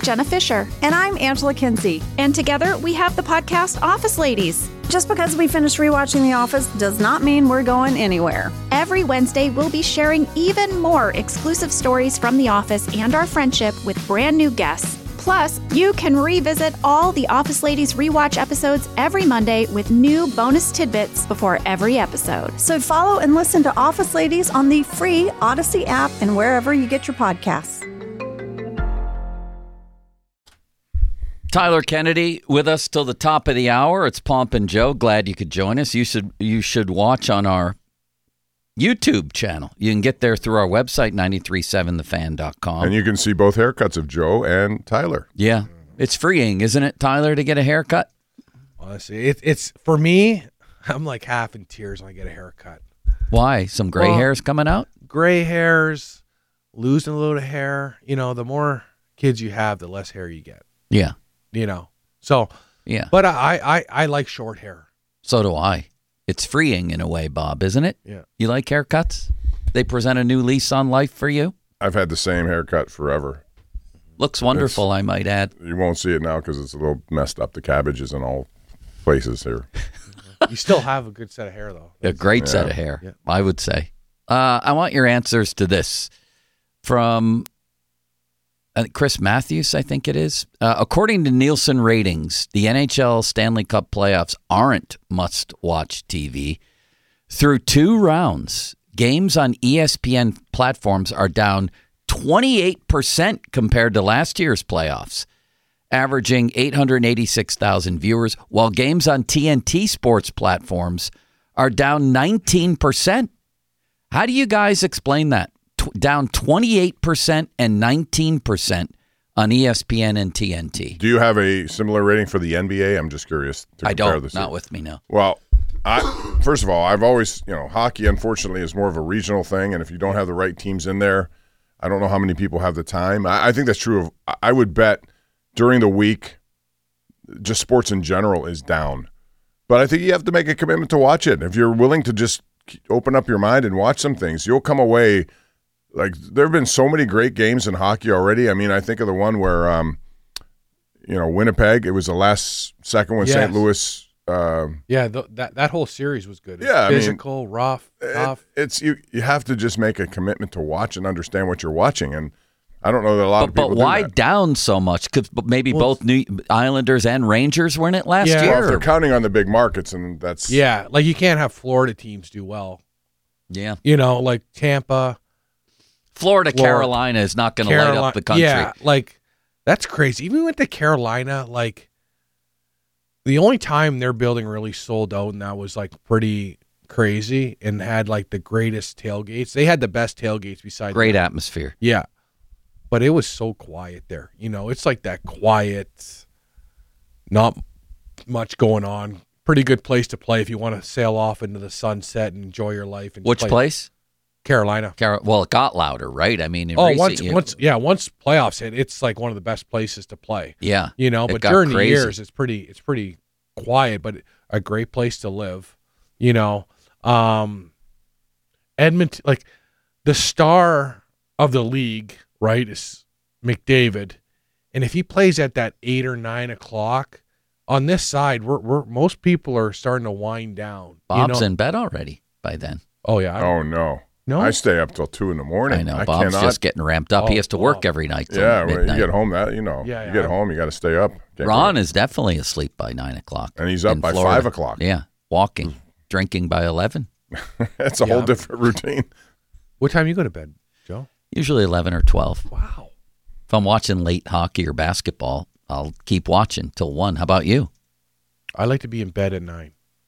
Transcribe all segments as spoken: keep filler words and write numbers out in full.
Jenna Fisher. And I'm Angela Kinsey. And together we have the podcast Office Ladies. Just because we finished rewatching The Office does not mean we're going anywhere. Every Wednesday, we'll be sharing even more exclusive stories from The Office and our friendship with brand new guests. Plus, you can revisit all the Office Ladies rewatch episodes every Monday with new bonus tidbits before every episode. So follow and listen to Office Ladies on the free Odyssey app and wherever you get your podcasts. Tyler Kennedy with us till the top of the hour. It's Pomp and Joe. Glad you could join us. You should you should watch on our YouTube channel. You can get there through our website, nine three seven the fan dot com. And you can see both haircuts of Joe and Tyler. Yeah. It's freeing, isn't it, Tyler, to get a haircut? Honestly, it, it's for me, I'm like half in tears when I get a haircut. Why? Some gray well, hairs coming out? Gray hairs, losing a little hair. You know, the more kids you have, the less hair you get. Yeah. You know, so, yeah. But I, I, I like short hair. So do I. It's freeing in a way, Bob, isn't it? Yeah. You like haircuts? They present a new lease on life for you? I've had the same haircut forever. Looks wonderful, it's, I might add. You won't see it now because it's a little messed up. The cabbage is in all places here. You still have a good set of hair, though. That's a great yeah. set of hair, yeah. I would say. Uh, I want your answers to this from... Uh, Chris Matthews, I think it is. Uh, according to Nielsen ratings, the N H L Stanley Cup playoffs aren't must-watch T V. Through two rounds, games on E S P N platforms are down twenty-eight percent compared to last year's playoffs, averaging eight hundred eighty-six thousand viewers, while games on T N T sports platforms are down nineteen percent. How do you guys explain that? Down twenty-eight percent and nineteen percent on E S P N and T N T. Do you have a similar rating for the N B A? I'm just curious to I compare don't. this. Not with me, no. Well, I, first of all, I've always, you know, hockey, unfortunately, is more of a regional thing, and if you don't have the right teams in there, I don't know how many people have the time. I, I think that's true of, I would bet during the week, just sports in general is down. But I think you have to make a commitment to watch it. If you're willing to just open up your mind and watch some things, you'll come away. Like, there have been so many great games in hockey already. I mean, I think of the one where, um, you know, Winnipeg, it was the last second when yes. Saint Louis. Uh, yeah, th- that that whole series was good. Yeah, physical, I mean, rough, tough. It, it's you. You have to just make a commitment to watch and understand what you're watching. And I don't know that a lot but, of people But do why that. down so much? Because maybe well, both New Islanders and Rangers were in it last yeah. year? Well, if they're counting on the big markets, and that's... Yeah, like you can't have Florida teams do well. Yeah. You know, like Tampa... Florida, Florida, Carolina is not going to light up the country. Yeah, like, that's crazy. Even with the Carolina, like, the only time their building really sold out, and that was, like, pretty crazy, and had, like, the greatest tailgates. They had the best tailgates besides... Great them. atmosphere. Yeah. But it was so quiet there. You know, it's like that quiet, not much going on. Pretty good place to play if you want to sail off into the sunset and enjoy your life. And Which play. place? Carolina. Car- well, it got louder, right? I mean, in oh, recent once, years. once, yeah, once playoffs hit, it's like one of the best places to play. Yeah, you know. it But got during crazy. the years, it's pretty, it's pretty quiet, but a great place to live. You know, um, Edmonton, like the star of the league, right, is McDavid, and if he plays at that eight or nine o'clock on this side, we're, we're most people are starting to wind down. Bob's you know? in bed already by then. Oh yeah. Oh no. No, I stay up till two in the morning. I know. I Bob's cannot. just getting ramped up. Oh, he has to work Bob. every night. till Yeah, when midnight. you get home, that you know, Yeah, you yeah. get home, you got to stay up. Can't Ron go- is definitely asleep by nine o'clock, and he's up in by Florida. five o'clock. Yeah, walking, drinking by eleven. It's a Yeah. whole different routine. What time you go to bed, Joe? Usually eleven or twelve. Wow. If I'm watching late hockey or basketball, I'll keep watching till one. How about you? I like to be in bed at nine.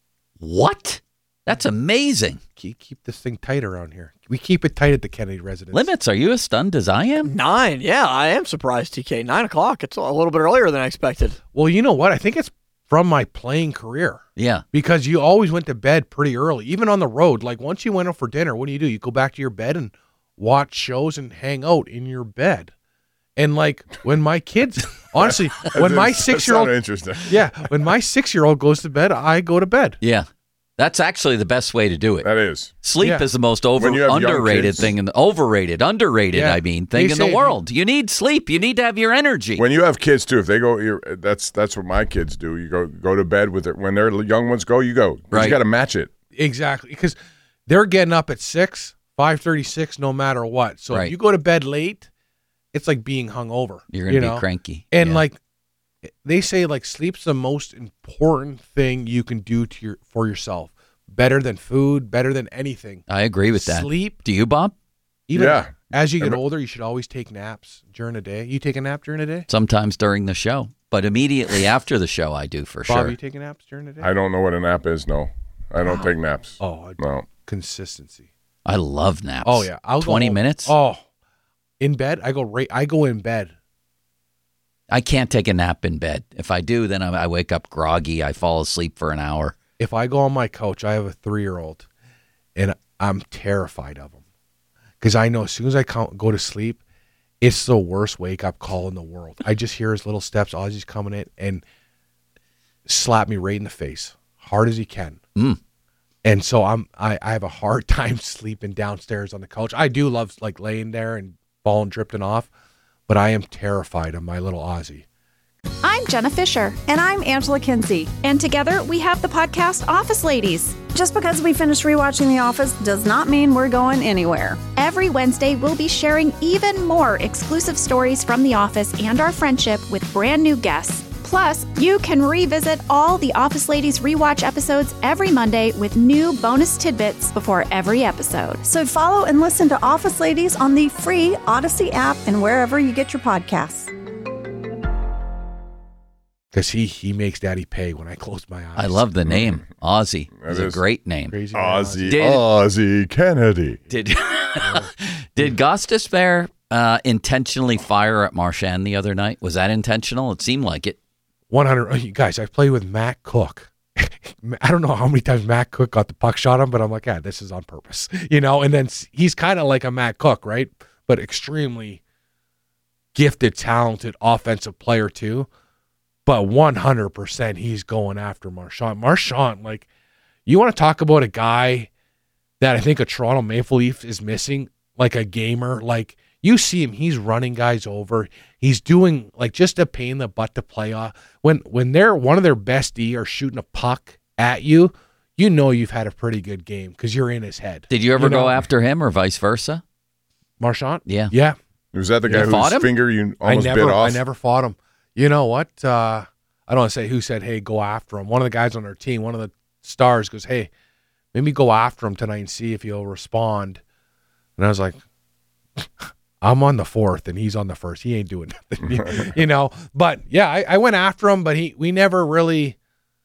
What? That's amazing. Keep, keep this thing tight around here. We keep it tight at the Kennedy residence. Limits, are you as stunned as I am? Nine. Yeah, I am surprised, T K. Nine o'clock. It's a little bit earlier than I expected. Well, you know what? I think it's from my playing career. Yeah. Because you always went to bed pretty early, even on the road. Like once you went out for dinner, what do you do? You go back to your bed and watch shows and hang out in your bed. And like when my kids, honestly, when my That six-year-old, sounded interesting. yeah, when my six-year-old goes to bed, I go to bed. Yeah. That's actually the best way to do it. That is. Sleep Yeah. is the most over When you have young underrated kids- thing in the overrated, underrated, Yeah. I mean, thing They in the say- world. You need sleep. You need to have your energy. When you have kids too, if they go, you're, that's that's what my kids do. You go go to bed with it when their young ones go. You go. 'Cause Right. You got to match it. Exactly, because they're getting up at six, five thirty-six, no matter what. So Right. if you go to bed late, it's like being hungover. You're going you to know? be cranky. And Yeah. like they say, like sleep's the most important thing you can do to your for yourself. Better than food, better than anything. I agree with that. Sleep. Do you, Bob? Even Yeah. as you get Remember- older, you should always take naps during the day. You take a nap during the day? Sometimes during the show, but immediately after the show, I do for Bob, sure. you taking naps during the day? I don't know what a nap is. No, I don't take naps. oh, I- No. consistency. I love naps. Oh yeah, I'll go twenty home. minutes. Oh, in bed, I go right. I go in bed. I can't take a nap in bed. If I do, then I, I wake up groggy. I fall asleep for an hour. If I go on my couch, I have a three-year-old, and I'm terrified of him because I know as soon as I count, go to sleep, it's the worst wake-up call in the world. I just hear his little steps. Ozzy's coming in and slap me right in the face, hard as he can. Mm. And so I'm I, I have a hard time sleeping downstairs on the couch. I do love like laying there and falling drifting off, but I am terrified of my little Ozzy. I'm Jenna Fisher, And I'm Angela Kinsey. and together we have the podcast Office Ladies. Just because we finished rewatching The Office does not mean we're going anywhere. Every Wednesday, we'll be sharing even more exclusive stories from The Office and our friendship with brand new guests. Plus, you can revisit all the Office Ladies rewatch episodes every Monday with new bonus tidbits before every episode. So follow and listen to Office Ladies on the free Odyssey app and wherever you get your podcasts. Because he he makes Daddy pay when I close my eyes. I love the name Ozzy. That It's a is- great name. Crazy man, Ozzy, Did- Ozzy Kennedy. Did did Gostis Bear uh, intentionally fire at Marchand the other night? Was that intentional? It seemed like it. one hundred. Oh, you guys, I played with Matt Cook. I don't know how many times Matt Cook got the puck shot him, but I'm like, yeah, this is on purpose, you know. And then s- he's kind of like a Matt Cook, right? But extremely gifted, talented offensive player too. But one hundred percent he's going after Marchand. Marchand, like, you want to talk about a guy that I think a Toronto Maple Leaf is missing, like a gamer. Like, you see him, he's running guys over. He's doing, like, just a pain in the butt to play off. When, when they're one of their best D are shooting a puck at you, you know you've had a pretty good game because you're in his head. Did you ever You know? go after him or vice versa? Marchand? Yeah. Yeah. Was that the You guy fought whose him? finger you I almost never, bit off? I never fought him. You know what? Uh, I don't want to say who said, hey, go after him. One of the guys on our team, one of the stars goes, hey, maybe go after him tonight and see if he'll respond. And I was like, I'm on the fourth and he's on the first. He ain't doing nothing, you know. But yeah, I, I went after him, but he we never really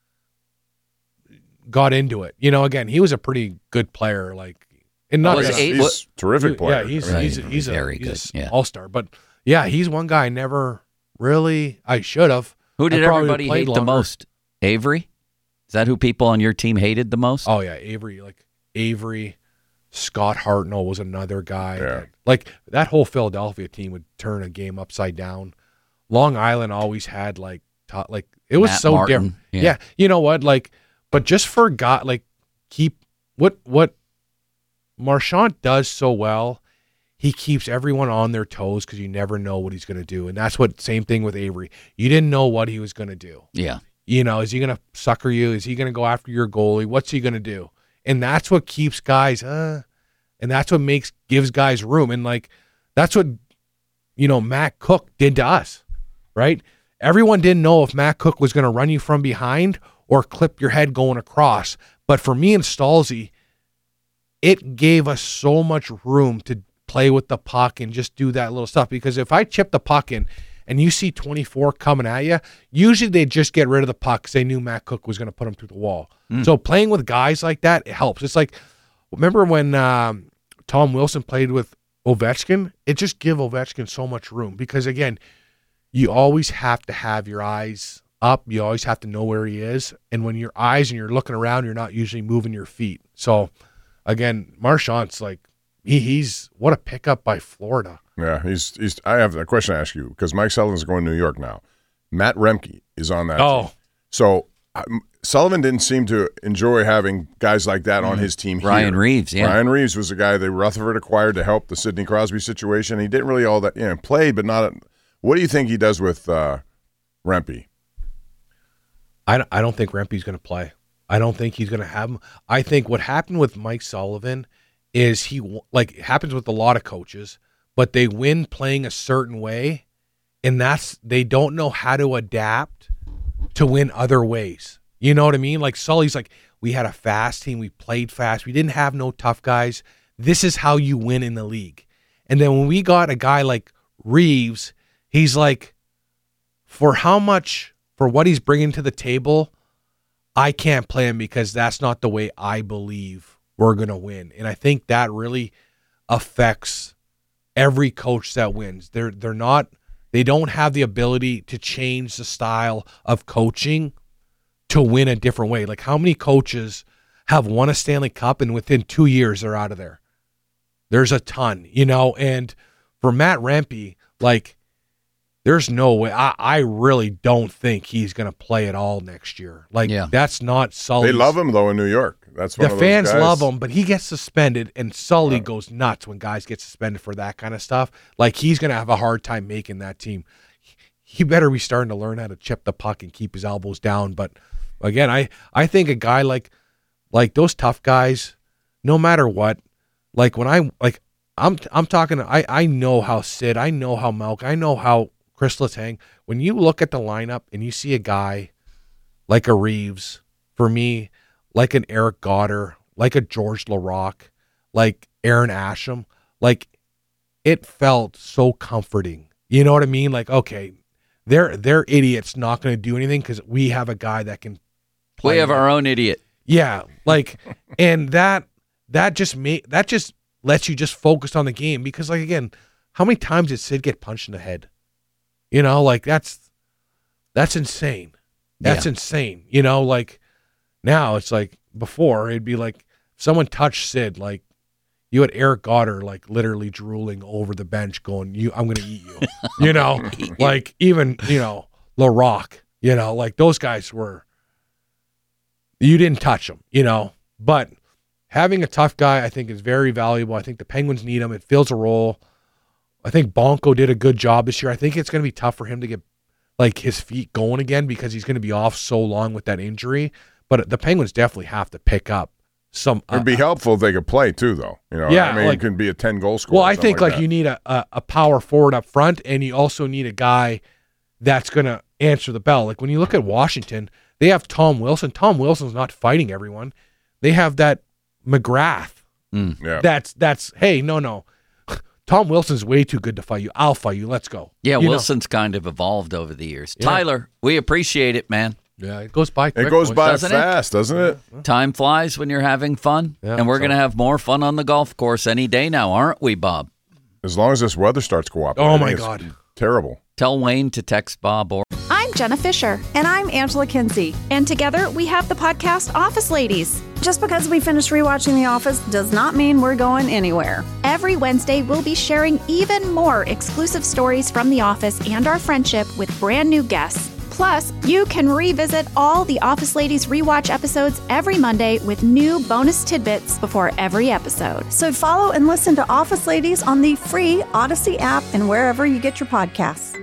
got into it. You know, again, he was a pretty good player, like, and not Was that- eight- He's what- a terrific player. yeah, he's I mean, he's a, he's a, Very he's good, a yeah. all star. But yeah, he's one guy I never really. I should have. Who did I probably everybody played hate the longer. most? Avery? Is that who people on your team hated the most? Oh yeah, Avery. Like Avery, Scott Hartnell was another guy. Yeah. that- like that whole Philadelphia team would turn a game upside down. Long Island always had like top, like it was Matt so Martin, different. yeah. Yeah. you know what? Like, but just forgot like keep what what Marchand does so well. He keeps everyone on their toes because you never know what he's going to do, and that's what same thing with Avery. You didn't know what he was going to do. Yeah. You know, is he going to sucker you? Is he going to go after your goalie? What's he going to do? And that's what keeps guys, uh, and that's what makes gives guys room. And like, that's what, you know, Matt Cook did to us, right? Everyone didn't know if Matt Cook was going to run you from behind or clip your head going across. But for me and Stalzy, it gave us so much room to play with the puck and just do that little stuff. Because if I chip the puck in, and you see twenty-four coming at you, usually they just get rid of the puck because they knew Matt Cook was going to put him through the wall. Mm. So playing with guys like that, it helps. It's like, remember when um, Tom Wilson played with Ovechkin? It just gave Ovechkin so much room because, again, you always have to have your eyes up. You always have to know where he is. And when your eyes and you're looking around, you're not usually moving your feet. So, again, Marchand's like, he, he's, what a pickup by Florida. Yeah, he's he's. I have a question to ask you because Mike Sullivan's going to New York now. Matt Remke is on that. Oh. team. So um, Sullivan didn't seem to enjoy having guys like that on his team. Ryan here. Reeves, yeah. Ryan Reeves was the guy that Rutherford acquired to help the Sidney Crosby situation. He didn't really all that, you know, played, but not. What do you think he does with uh, Rempe? I don't, I don't think Rempe's going to play. I don't think he's going to have him. I think what happened with Mike Sullivan is he, like, it happens with a lot of coaches, but they win playing a certain way, and that's, they don't know how to adapt to win other ways. You know what I mean? Like Sully's like, we had a fast team. We played fast. We didn't have no tough guys. This is how you win in the league. And then when we got a guy like Reeves, he's like, for how much, for what he's bringing to the table, I can't play him because that's not the way I believe we're going to win. And I think that really affects every coach that wins. They're they're not, they don't have the ability to change the style of coaching to win a different way. Like, how many coaches have won a Stanley Cup and within two years they're out of there? There's a ton, you know. And for Matt Rempe, like, there's no way. I, I really don't think he's going to play at all next year. Like, Yeah. that's not Sully. They love him though in New York. That's one The of those fans guys. love him, but he gets suspended, and Sully Yeah. goes nuts when guys get suspended for that kind of stuff. Like, he's going to have a hard time making that team. He better be starting to learn how to chip the puck and keep his elbows down. But again, I, I think a guy like like those tough guys, no matter what, like when I like I'm I'm talking I, I know how Sid, I know how Malk, I know how Chris Letang, when you look at the lineup and you see a guy like a Reeves, for me, like an Eric Goddard, like a George LaRocque, like Aaron Asham, like it felt so comforting. You know what I mean? Like, okay, they're they're idiots, not going to do anything because we have a guy that can play. We have our own idiot. Yeah, like, and that that just made that just lets you just focus on the game because, like, again, how many times did Sid get punched in the head? You know, like that's that's insane. That's Yeah. insane. You know, like now it's like before it'd be like someone touched Sid, like you had Eric Goddard like literally drooling over the bench, going, "You, I'm gonna eat you." You know, like even you know LaRocque. You know, like those guys were. You didn't touch them, you know, but having a tough guy, I think, is very valuable. I think the Penguins need him. It fills a role. I think Bonko did a good job this year. I think it's going to be tough for him to get like his feet going again because he's going to be off so long with that injury. But the Penguins definitely have to pick up some. It'd be uh, helpful if they could play too, though. You know, Yeah, I mean, like- it can be a ten goal scorer. Well, or I something think like, that. you need a, a, a power forward up front, and you also need a guy that's going to answer the bell. Like when you look at Washington, they have Tom Wilson. Tom Wilson's not fighting everyone. They have that McGrath. Yeah. That's that's hey, no, no. Tom Wilson's way too good to fight you. I'll fight you. Let's go. Yeah, You know? Wilson's kind of evolved over the years. Yeah. Tyler, we appreciate it, man. Yeah, it goes by quick. It goes boys. by doesn't it? fast, doesn't it? Time flies when you're having fun, Yeah, and we're so- going to have more fun on the golf course any day now, aren't we, Bob? As long as this weather starts cooperating. Oh my it's God. terrible. Tell Wayne to text Bob or I'm Jenna Fisher, And I'm Angela Kinsey. and together we have the podcast Office Ladies. Just because we finished rewatching The Office does not mean we're going anywhere. Every Wednesday, we'll be sharing even more exclusive stories from The Office and our friendship with brand new guests. Plus, you can revisit all the Office Ladies rewatch episodes every Monday with new bonus tidbits before every episode. So follow and listen to Office Ladies on the free Odyssey app and wherever you get your podcasts.